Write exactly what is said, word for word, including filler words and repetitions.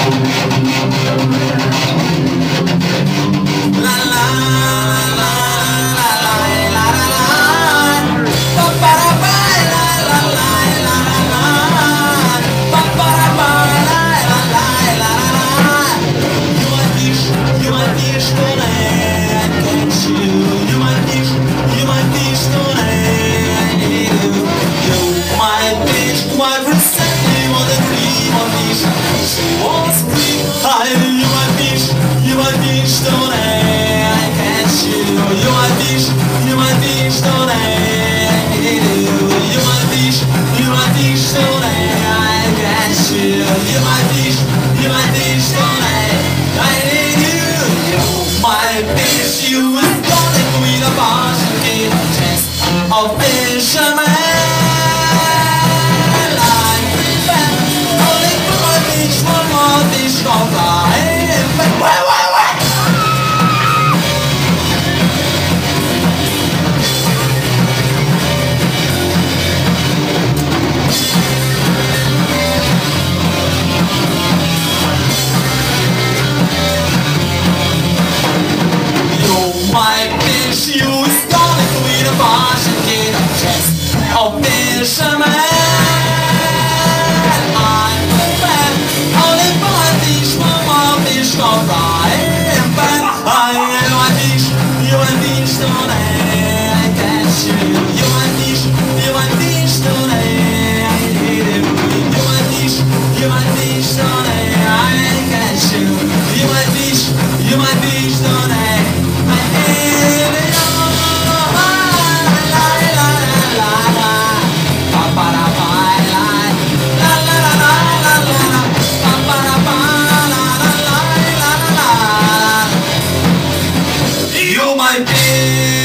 A fisherman like that. Only for my beach, one more fish gonna fly. Wait, wait, wait. You might fish, you is gonna go eat a fish and get a chest. A fisherman, I'm the man. Only for my fish, one more fish gonna fly. But I am a fish, you a fish, don't I catch you? You a fish, you a fish, don't I hit you? You a fish, you a fish, don't I catch you? You a fish, you a fish, don't I? You might be